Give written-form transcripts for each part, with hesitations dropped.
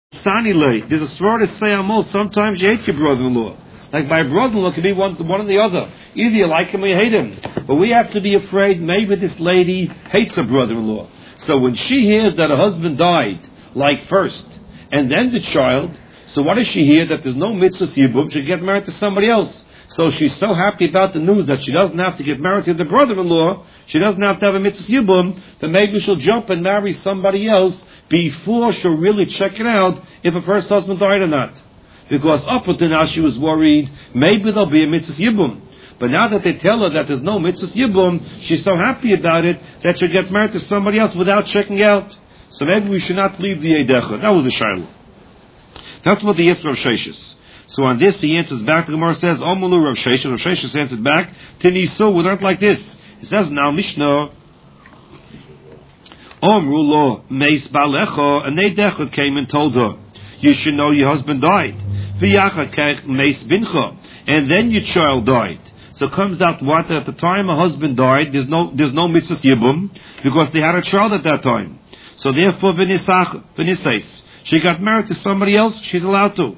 Sanile, there's a swear to say amos. Sometimes you hate your brother-in-law. Like my brother-in-law can be one and the other. Either you like him or you hate him. But we have to be afraid maybe this lady hates her brother-in-law. So when she hears that her husband died, like first, and then the child, so what does she hear? That there's no mitzvah yibum, she get married to somebody else. So she's so happy about the news that she doesn't have to get married to the brother-in-law, she doesn't have to have a mitzvah yibum, that maybe she'll jump and marry somebody else before she'll really check it out if her first husband died or not. Because up until now she was worried, maybe there'll be a mitzvah yibum. But now that they tell her that there's no mitzvah yibum, she's so happy about it that she'll get married to somebody else without checking out. So maybe we should not leave the Eidecha. That was the Shiloh. That's what the Yisra of Sheshis. So on this he answers back, the Gemara says, Omulu Rav Sheshis. Rav Sheshis answers back, Tinisu, we learned like this. It says now Mishnah, Omru lo meis balecha, and Eidecha came and told her, you should know your husband died. V'yacha kech meis bincha, and then your child died. So it comes out what? At the time her husband died, there's no mitzvah yibum, because they had a child at that time. So therefore, v'nisais, she got married to somebody else, she's allowed to.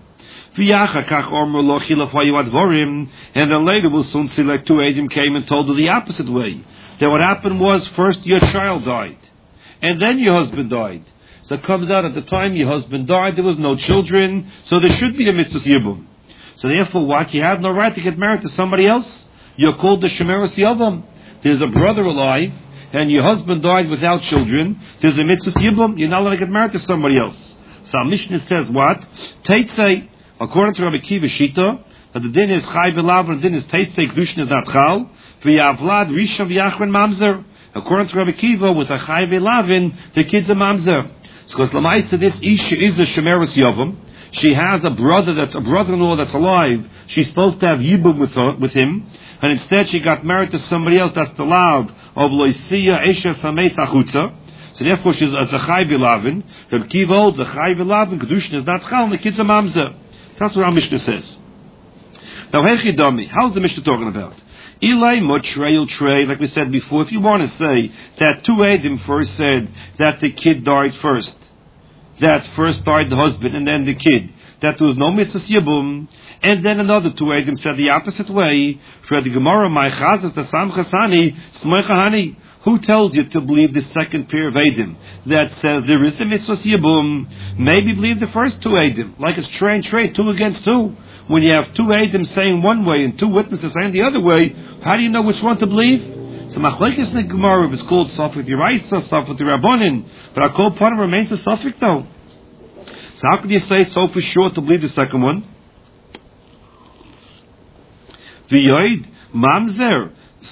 And then later we'll soon see like two Adim came and told her the opposite way. That what happened was first your child died, and then your husband died. So it comes out at the time your husband died, there was no children, so there should be a mitzvah yibum. So therefore what? You have no right to get married to somebody else. You're called the Shemeres Yavam. There's a brother alive, and your husband died without children. There's a mitzvah yibum. You're not allowed to get married to somebody else. So our Mishnah says what? Teitzei, according to Rabbi Kiva Shita, that the din is Chai V'Lav, and the din is Teitzei, Kedushin is not Chal. V'Yavlad, Rishon, V'Yachron, Mamzer. According to Rabbi Kiva, with a Chai V'Lavin, the kid's a Mamzer. Because Lamaisa, this Isha is a Shemeres Yavam. She has a brother-in-law that's alive. She's supposed to have Yibum with him, and instead she got married to somebody else that's the lav of Loisiya Esha Sameis Achutza. So therefore she's a Zachai V'Lavin. Rabbi Kiva holds a Chai V'Lavin, Kedushin is not Chal, and the kid's a Mamzer. That's what our Mishnah says. Now, Hechidami, how's the Mishnah talking about? Ilay Motrei Trey, like we said before, if you want to say that two Edim first said that the kid died first, that first died the husband and then the kid, that there was no mitzvah yibum, and then another two Edim said the opposite way, for the Gemara, my chazas, the Sam Chasani, Smoichahani, who tells you to believe the second pair of Edim that says there is a mitzvah yibum? Maybe believe the first two Edim, like it's trade, two against two. When you have two Edim saying one way and two witnesses saying the other way, how do you know which one to believe? So Machlekes in the Gemara is called Safek D'Iraisa, Safek D'Rabbanan, but our call part remains a Safek though. So how can you say so for sure to believe the second one? V'yoid mamzer,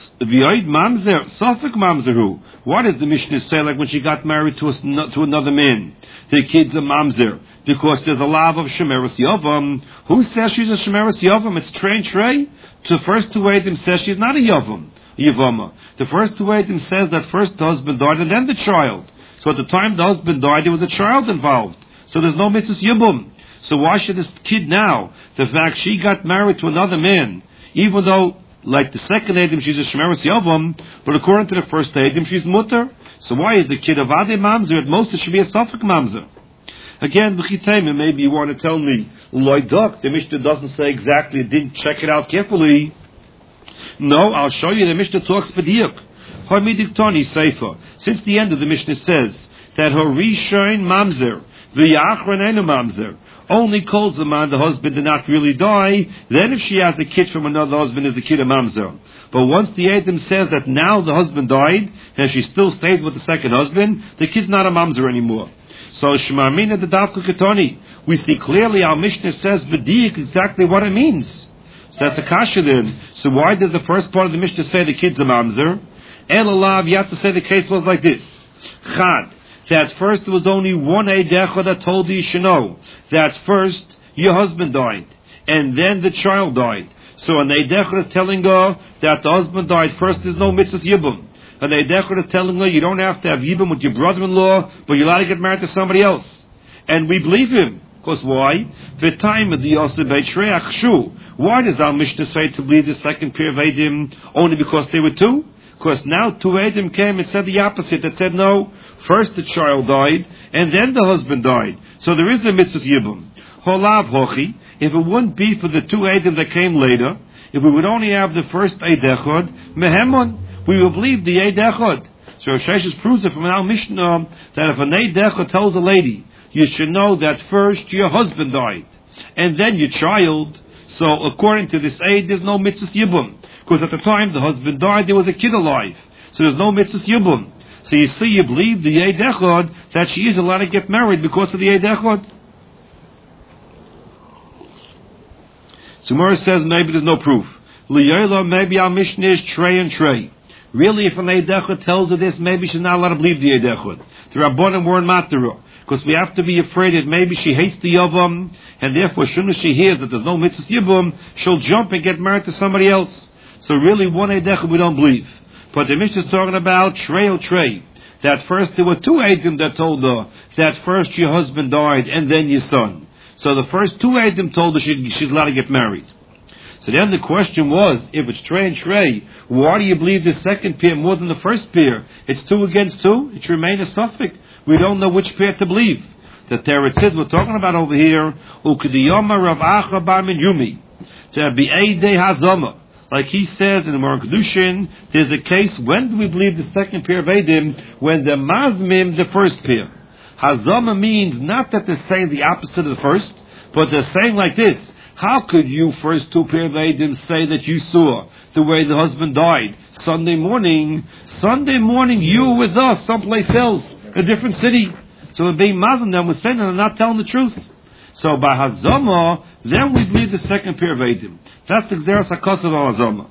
Safek mamzeru. What does the Mishnah say? Like when she got married to another man, the kid's a mamzer because there's a lav of Shemeres Yavam. Who says she's a Shemeres Yavam? It's Trey. The first two Edim says she's not a Yavama. The first two Edim says that first the husband died and then the child. So at the time the husband died, there was a child involved. So there's no mitzvah yibum. So why should this kid now, the fact she got married to another man, even though like the second Edim she's a Shemeres Yavam, but according to the first Edim she's mutter. So why is the kid a Vade Mamzer? At most it should be a Safek Mamzer. Again, maybe you want to tell me, Loidak, the Mishnah doesn't say exactly, didn't check it out carefully. No, I'll show you the Mishnah talks B'diuk. Harmidiktani Seifa. Since the end of the Mishnah says that her Rishon Mamzer, V'Yachron Enu Mamzer, only calls the man the husband did not really die, then if she has a kid from another husband, is the kid a mamzer. But once the Edom says that now the husband died, and she still stays with the second husband, the kid's not a mamzer anymore. So Shmarmina the Davka Ketoni, we see clearly our Mishnah says V'diik exactly what it means. So that's a kasha then. So why does the first part of the Mishnah say the kid's a mamzer? Elalav, you have to say the case was like this. Chad. That first there was only one Eidecha that told you should know that first your husband died and then the child died. So an Eidecha is telling her that the husband died first, there's no mitzvah yibum. An Eidecha is telling her you don't have to have yibum with your brother-in-law, but you're allowed to get married to somebody else. And we believe him. Because why? The time of the Yosef Beit Shreach Shu. Why does our Mishnah say to believe the second pair of Eidim only because they were two? Because now two Eidim came and said the opposite. That said, no, first the child died, and then the husband died. So there is a mitzvah yibum. Holav hochi, if it wouldn't be for the two Eidim that came later, if we would only have the first Eid Echad, mehemon, we would believe the Eid Echad. So Rosh Hashanah proves it from our Mishnah that if an Eid Echad tells a lady, you should know that first your husband died, and then your child. So according to this Eid, there's no mitzvah yibum. Because at the time the husband died, there was a kid alive. So there's no mitzvah yibum. So you see, you believe the Eid Echad, that she is allowed to get married because of the Eid Echad. So Gemara says maybe there's no proof. L'yola, maybe our Mishnah is Trey and Trey. Really, if an Eid Echad tells her this, maybe she's not allowed to believe the Eid Echad. The Rabbanim were in Matara. Because we have to be afraid that maybe she hates the Yavam, and therefore, as soon as she hears that there's no mitzvah yibum, she'll jump and get married to somebody else. So really, one Eid Echad we don't believe. But the Mishnah is talking about Trey or Trey. That first, there were two Eidim that told her that first your husband died and then your son. So the first two Eidim told her she's allowed to get married. So then the question was, if it's Trey and Trey, why do you believe the second pair more than the first pair? It's 2 against 2. It remains a suffix. We don't know which pair to believe. The Teretz we're talking about over here, Ukdiyama Rav Acha Bar Min Yumi, to be Eidei Hazama. Like he says in the Moreh Kedushin, there's a case, when do we believe the second pair of Eidim? When they're Mazmim the first pair. Hazama means not that they're saying the opposite of the first, but they're saying like this. How could you, first two pair of Eidim, say that you saw the way the husband died? Sunday morning, you were with us someplace else, a different city. So we're being Muslim, then we're saying they're not telling the truth. So by Hazama, then we believe the second pair of Eidim. That's the Gzeras HaKosav of Hazama.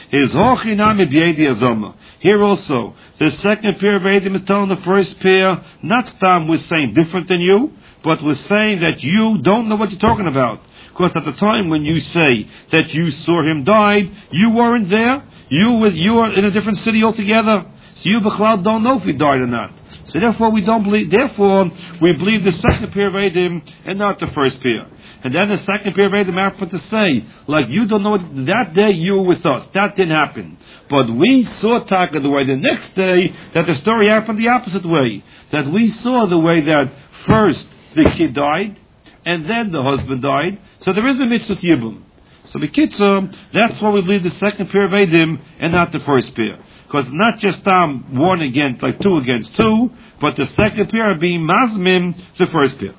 Here also, the second pair of Eidim is telling the first pair, not Stam we're saying different than you, but we're saying that you don't know what you're talking about. Because at the time when you say that you saw him died, you weren't there. You are in a different city altogether. So you B'chlal don't know if he died or not. So therefore we don't believe. Therefore we believe the second pair of Eidim and not the first pair. And then the second pair of Eidim happened to say, like you don't know that day you were with us. That didn't happen. But we saw Taka the way the next day that the story happened the opposite way. That we saw the way that first the kid died and then the husband died. So there is a mitzvah yibum. So the kitzur, that's why we believe the second pair of Eidim and not the first pair. Because it's not just 1 against, like 2 against 2, but the second pair are being mazmim the first pair.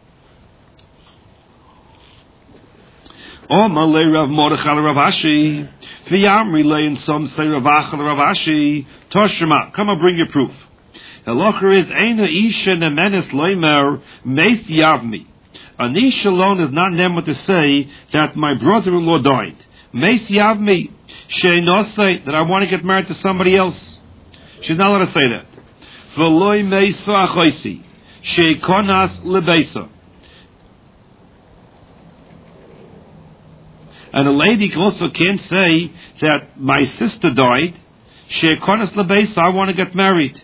Oh, Malay Rav Mordechai Rav Ashi. V'yamri lay, and some say Rav Achal Rav Ashi. Toshima, come and bring your proof. Halacha is Eina Isha Nemenes Leimer Meis Yavmi. An Isha alone is not never to say that my brother-in-law died. Meis Yavmi. She'nosei, that I want to get married to somebody else. She's not allowed to say that. V'loi meisa achoisi. She'konas lebeisa. And a lady also can't say that my sister died. She'konas lebeisa, I want to get married.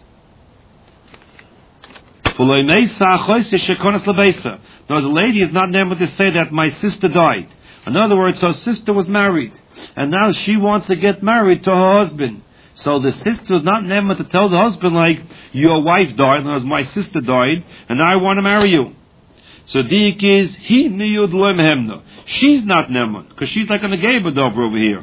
V'loi meisa achoisi she'konas lebeisa. Now the lady is not able to say that my sister died. In other words, her sister was married, and now she wants to get married to her husband. So the sister is not able to tell the husband, like, your wife died, and my sister died, and I want to marry you. So Dik is, he niyud lo mehemna. She's not neman, because she's like an Agabadov over here.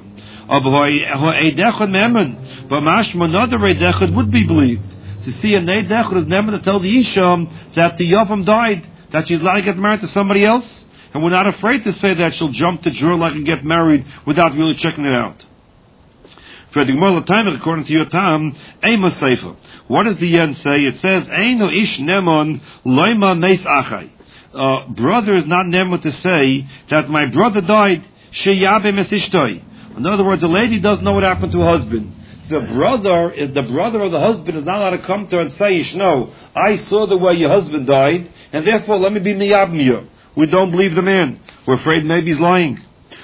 But mashma, another Eidechad would be believed. To see an Eidechad is neman to tell the Isha that the Yavam died, that she's allowed to get married to somebody else. And we're not afraid to say that she'll jump to Jurlach and get married without really checking it out. For the Gemara time, according to your time, Eima Seifa. What does the end say? It says, Eino ish nemon loima meis achai. Brother is not neman to say that my brother died. Sheyabe mesishtoi. In other words, a lady doesn't know what happened to her husband. The brother of the husband is not allowed to come to her and say, Ishno, I saw the way your husband died, and therefore let me be miyabmiya. We don't believe the man. We're afraid maybe he's lying.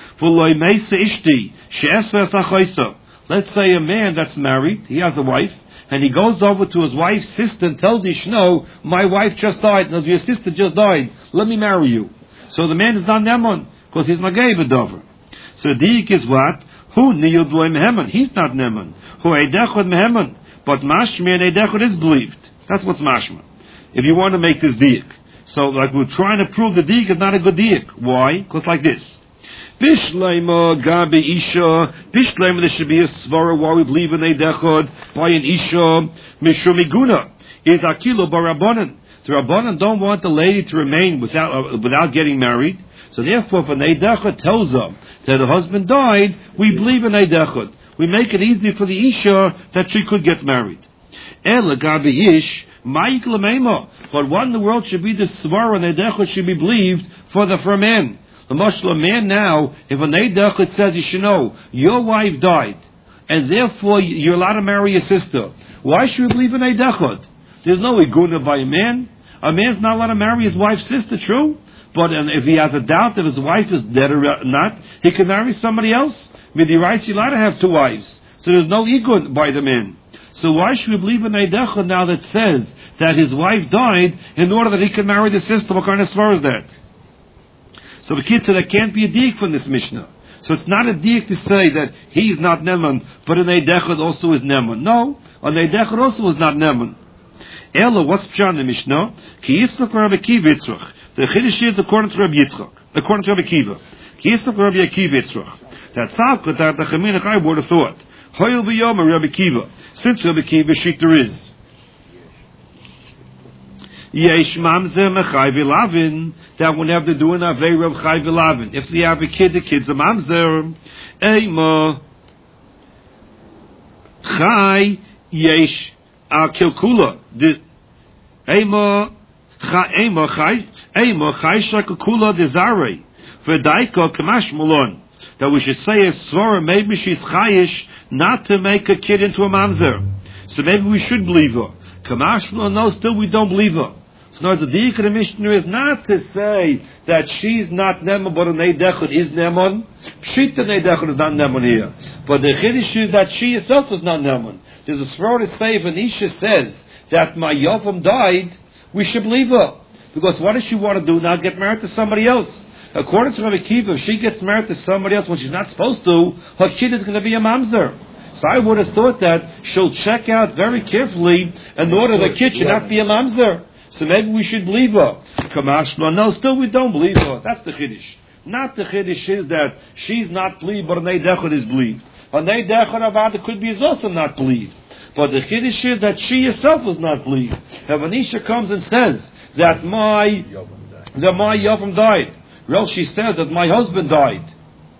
Let's say a man that's married, he has a wife, and he goes over to his wife's sister and tells Ishno, my wife just died, and your sister just died, let me marry you. So the man is not Neman, because he's Magay B'dover. So Dik is what? Who niyud loy meheman? He's not neman. Who eidechod meheman? But mashma and eidechod is believed. That's what's mashma. If you want to make this diak. So, like, we're trying to prove the diak is not a good diak. Why? Because like this. Bishleima gabi isha. Bishleima, there should be a svara why we believe in eidechod by an isha mishumiguna. Is akilo barabonan. The Rabbanan don't want the lady to remain without getting married. So therefore, if an eidechod tells them that her husband died, we believe in eidechod. We make it easy for the isha that she could get married. Ela gabi ish ma'ik l'meima. But what in the world should be the svara and eidechod should be believed for a man? The mashla man now, if an eidechod says, you should know, your wife died, and therefore you're allowed to marry your sister. Why should we believe in eidechod? There's no iguna by a man. A man's not allowed to marry his wife's sister, true? But if he has a doubt if his wife is dead or not, he can marry somebody else. Midirayis, you're allowed to have two wives. So there's no iguna by the man. So why should we believe in eidechod now that says that his wife died in order that he can marry the sister? What kind of svara is that? So the kid said there can't be a diak from this Mishnah. So it's not a diak to say that he's not neman, but an eidechod also is neman. No, an eidechod also is not neman. Ella, what's pshat in the Mishnah? Ki Yitzchak Rabbi Akiva Yitzchak. The Chiddush is according to Rabbi Yitzchak, according to Rabbi Akiva. Ki Yitzchak Rabbi Akiva Yitzchak. That's how that the Chaminach I would have thought. Hoyel b'yom Rabbi Akiva. Since Rabbi Akiva sheet there is. Yesh mamzer mechai v'lavin. That would have to do an avei Rav Chai v'lavin. If they have a kid, the kid's a mamzer. Eima Chai yesh. Kilkula, the Ema Chai Shakula Desare for Daika Kamash Malon. That we should say a svara, maybe she's chayish not to make a kid into a mamzer. So maybe we should believe her. Kamash Malon, no, still we don't believe her. So now the diak of the Mishnah is not to say that she's not Neman, but an eidechod is Neman. Pshita eidechod is not Neman here. But the chiddush is that she herself is not Neman. There's a svara to say if an isha says that my yavam died, we should believe her. Because what does she want to do now? Get married to somebody else. According to Rabbi Akiva, if she gets married to somebody else when she's not supposed to, her kid is going to be a mamzer. So I would have thought that she'll check out very carefully in order the kid should not be a mamzer. So maybe we should believe her. Kamashma, no, still we don't believe her. That's the chiddush. Not the chiddush is that she's not believed, but an eidechod is believed. An eidechod avada could be is also not believed. But the chiddush is that she herself was not believed. If an isha comes and says that my yavam died, or else she says that my husband died,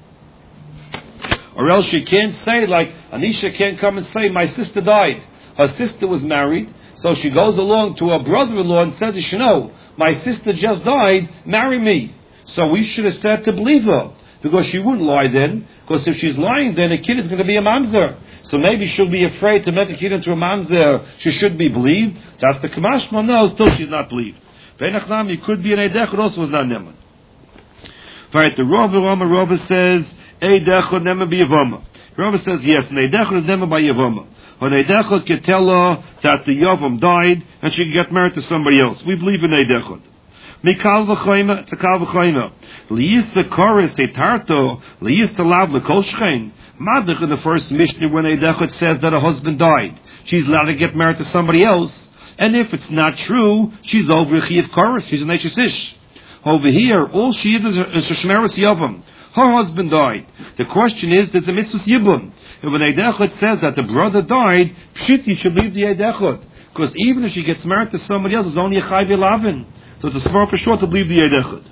or else she can't say, like an isha can't come and say my sister died. Her sister was married, so she goes along to her brother-in-law and says, you know, my sister just died, marry me. So we should have said to believe her, because she wouldn't lie then, because if she's lying then a kid is going to be a mamzer. So maybe she'll be afraid to make a kid into a mamzer. She should be believed. That's the kamashma. No, still she's not believed. Veinachnam, could be an eidechod, also was not neman. Right, the Rava says, eidechod neman by yavama. Rava says, yes, an eidechod is neman by yavama. An eidechod can tell her that the yavam died and she can get married to somebody else. We believe in eidechod. Mikal v'chayma, it's a kal v'chayma. Liyisa koris etarto, liyisa lav l'kol shchein. Madach in the first Mishnah when eidechod says that her husband died, she's allowed to get married to somebody else. And if it's not true, she's over chiyav koris, she's an eshes ish. Over here, all she is a shmeres yavam. Her husband died. The question is, there's a mitzvah yibum. If an eidechod says that the brother died, pshiti should leave the eidechod. Because even if she gets married to somebody else, it's only a chai v'lavin. So it's a smart for sure to believe the eidechod.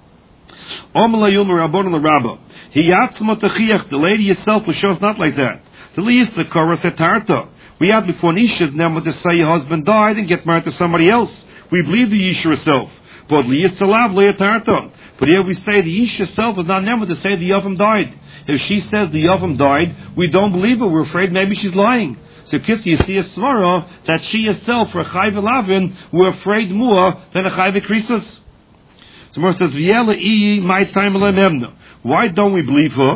The lady herself will show us not like that. We had before Nisha's never to say your husband died and get married to somebody else. We believe the Isha herself. But here we say the Isha herself is not never to say the Yavam died. If she says the Yavam died, we don't believe her. We're afraid maybe she's lying. So you see a svara that she herself, for a chai v'lavin, we're afraid more than a chai v'krisus. So Moshe says, V'yela iyi my time memna. Why don't we believe her?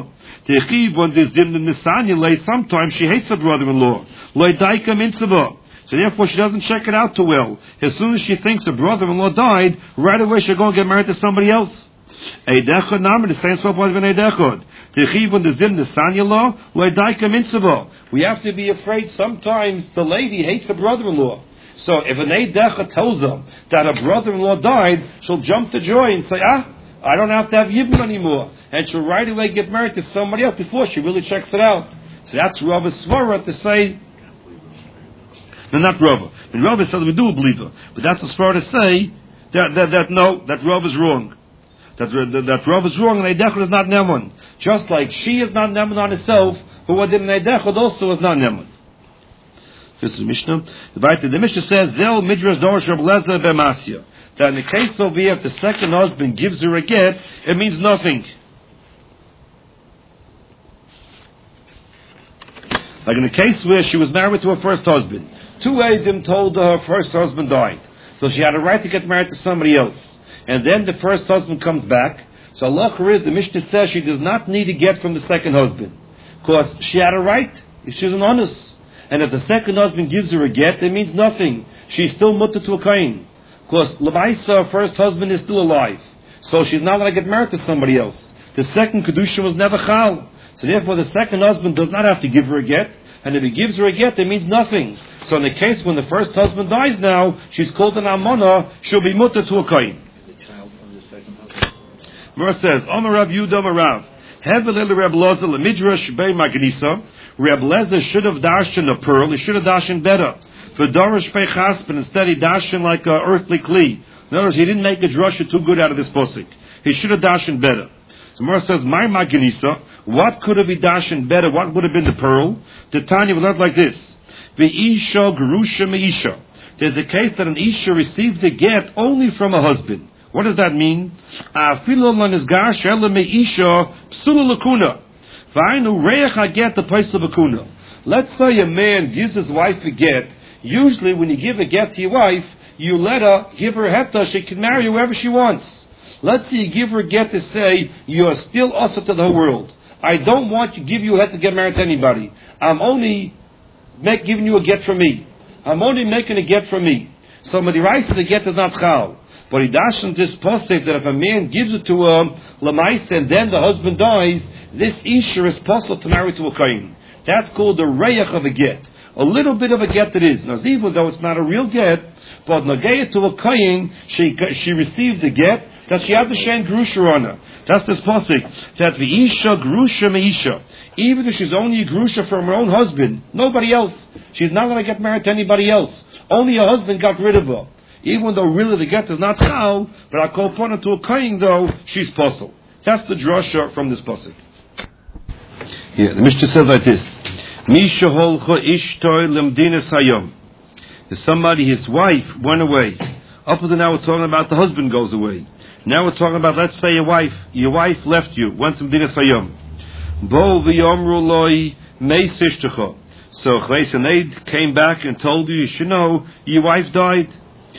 Sometimes she hates her brother-in-law. So therefore she doesn't check it out too well. As soon as she thinks her brother-in-law died, right away she'll go and get married to somebody else. Eidechod Namer, the same swap was when Eidechod. Techivun the Zim, the Sanyalo, Leidaika Mitzvah. We have to be afraid sometimes the lady hates her brother-in-law. So if an Eidecha tells them that her brother-in-law died, she'll jump to joy and say, I don't have to have Yibum anymore. And she'll right away get married to somebody else before she really checks it out. So that's Rava Svara to say, no, not Rava. And Rava says we do believe her. But that's a Svara to say that Rava is wrong. That Rava is wrong and Eidechod is not Neman. Just like she is not Neman on herself, who did an Eidechod also is not Neman. This is Mishnah. The Mishnah says, Zel Midrash Dorish Reb Lezer B'Masya. That in the case over here, if the second husband gives her a get, it means nothing. Like in the case where she was married to her first husband. 2 Eidim told her first husband died. So she had a right to get married to somebody else. And then the first husband comes back. So Allah is, the Mishnah says she does not need to get from the second husband. Because she had a right. She's an honest. And if the second husband gives her a get, it means nothing. She's still mutter to a kain. Because Lamaisa, her first husband, is still alive. So she's not going to get married to somebody else. The second Kedusha was never Chal. So therefore the second husband does not have to give her a get. And if he gives her a get, it means nothing. So in the case when the first husband dies now, she's called an Amana, she'll be mutter to a kain. The child from the second husband. Verse says, Omer Rav Yudah Omer Rav. Hevel el Reb Lozer lemidrash bei Magnisa. Reb Lezer should have dashed in a pearl. He should have dashed in better. For Dorish bei Chasp, but instead he dashed in like an earthly kli. In other words, he didn't make a drasha too good out of this posik. He should have dashed in better. So Mor says, my Magnisa, what could have been dashed in better? What would have been the pearl? The Tanya was not like this. Ve'isha gerusha me'isha. There's a case that an isha received a get only from a husband. What does that mean? Let's say a man gives his wife a get. Usually when you give a get to your wife, you let her give her heta, she can marry whoever she wants. Let's say you give her a get to say, you are still asa to the whole world. I don't want to give you a get to get married to anybody. I'm only giving you a get from me. I'm only making a get from me. So Madiraisa, the get is not chal. But he dashes this postek that if a man gives it to Lamaisa and then the husband dies, this Isha is possible to marry to a kain. That's called the reyach of a get. A little bit of a get it is. Now, even though it's not a real get, but Nagaya to a kain, she received a get, that she had the Shen Grusha on her. That's this postek. That the Isha Grusha Meisha. Even if she's only a Grusha from her own husband, nobody else. She's not going to get married to anybody else. Only her husband got rid of her. Even though really the get is not chal, but I call upon her to a kain though, she's possible. That's the drasha from this pasuk. Yeah, the Mishnah says like this. Misha holcha ishtoi lemdinas hayom. If somebody, his wife, went away. Up until now we're talking about the husband goes away. Now we're talking about, let's say your wife left you, went to Medinas Hayom. Bo v'yomru loi meisishtecha. So Chveis and Eid came back and told you should know your wife died.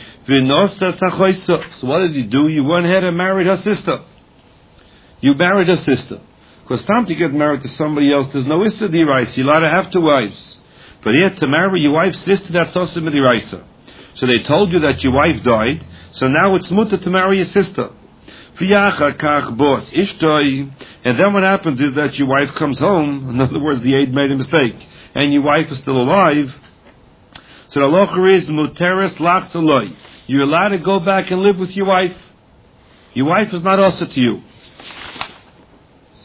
So what did you do? You went ahead and married her sister. You married her sister. Because time to get married to somebody else, there's no issa d'iraisa. You're allowed to have 2 wives. But here to marry your wife's sister, that's also d'iraisa. So they told you that your wife died, so now it's mutter to marry your sister. And then what happens is that your wife comes home, in other words, the aid made a mistake, and your wife is still alive. So the locher is muteris lachsaloi. You're allowed to go back and live with your wife. Your wife is not also to you.